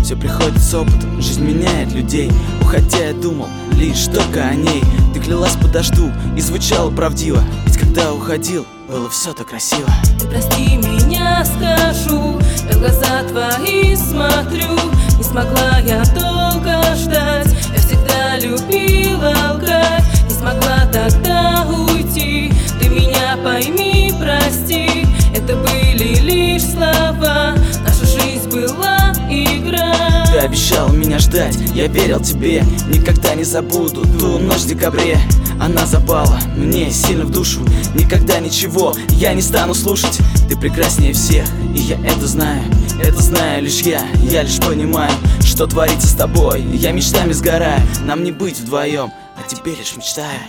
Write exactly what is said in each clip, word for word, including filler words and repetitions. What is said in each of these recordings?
Все приходит с опытом, жизнь меняет людей. Уходя я думал лишь только о ней. Ты клялась подожду и звучало правдиво. Ведь когда уходил, было все так красиво. Ты прости меня, скажу, я в глаза твои смотрю. Не смогла я долго ждать, я всегда любила лгать. Не смогла тогда уйти, ты меня пойми, прости. Это были лишь слова, наша жизнь была игра. Ты обещал меня ждать, я верил тебе. Никогда не забуду ту ночь в декабре. Она запала мне сильно в душу. Никогда ничего я не стану слушать. Ты прекраснее всех, и я это знаю. Это знаю лишь я, я лишь понимаю, что творится с тобой. Я мечтами сгораю, нам не быть вдвоем, а тебе лишь мечтаю.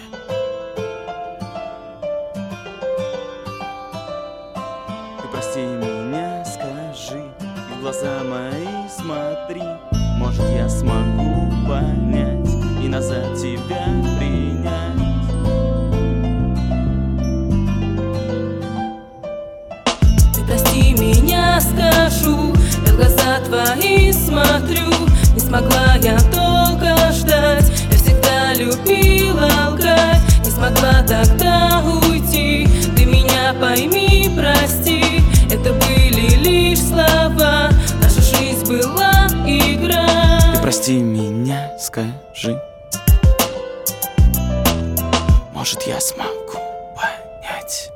Ты прости меня, скажи, и в глаза мои смотри. Может, я смогу понять и назад тебя принять. Ты прости меня, скажу, я в глаза твои смотрю. Не смогла я долго ждать, я всегда любила лгать. Не смогла тогда уйти, ты меня пойми, прости. Это были лишь слова, наша жизнь была игра. Ты прости меня, скажи, может, я смогу понять.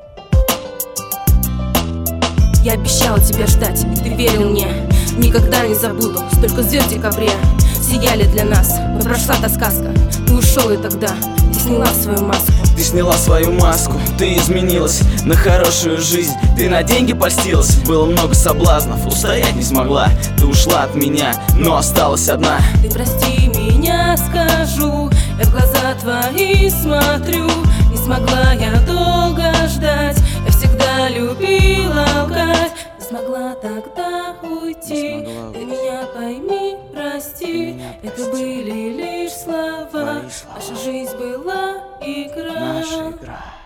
Я обещала тебя ждать, и ты верил мне. Никогда не забуду, столько звезд в декабре сияли для нас, но прошла та сказка. Ты ушел, и тогда ты сняла свою маску. Ты сняла свою маску, ты изменилась на хорошую жизнь. Ты на деньги польстилась, было много соблазнов, устоять не смогла. Ты ушла от меня, но осталась одна. Ты прости меня, скажу, я в глаза твои смотрю. Не смогла я долго ждать, я всегда любила лгать. Не смогла тогда уйти, ты меня пойми, прости. Это были лишь слова, наша жизнь была игра. Наша игра.